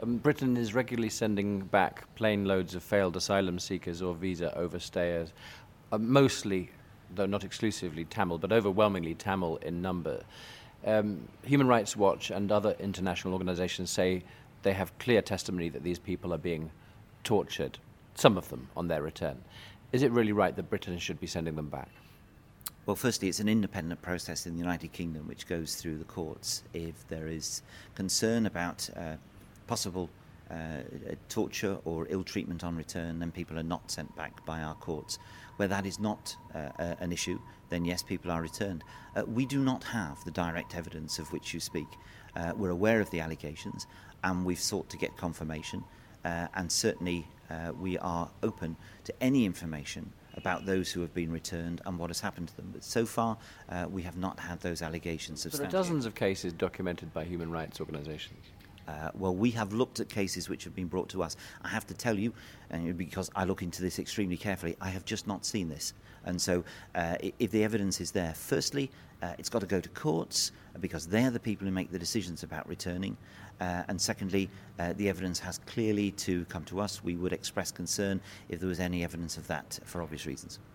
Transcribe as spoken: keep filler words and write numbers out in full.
Um, Britain is regularly sending back plane loads of failed asylum seekers or visa overstayers, uh, mostly, though not exclusively Tamil, but overwhelmingly Tamil in number. Um, Human Rights Watch and other international organizations say they have clear testimony that these people are being tortured, some of them, on their return. Is it really right that Britain should be sending them back? Well, firstly, it's an independent process in the United Kingdom which goes through the courts. If there is concern about uh, possible uh, torture or ill treatment on return, then people are not sent back by our courts. Where that is not uh, uh, an issue, then yes, people are returned. Uh, we do not have the direct evidence of which you speak. Uh, we're aware of the allegations, and we've sought to get confirmation, uh, and certainly uh, we are open to any information about those who have been returned and what has happened to them. But so far, uh, we have not had those allegations substantiated. There are dozens of cases documented by human rights organizations. Uh, well, we have looked at cases which have been brought to us. I have to tell you, and because I look into this extremely carefully, I have just not seen this. And so uh, if the evidence is there, firstly, uh, it's got to go to courts because they are the people who make the decisions about returning. Uh, and secondly, uh, the evidence has clearly to come to us. We would express concern if there was any evidence of that for obvious reasons.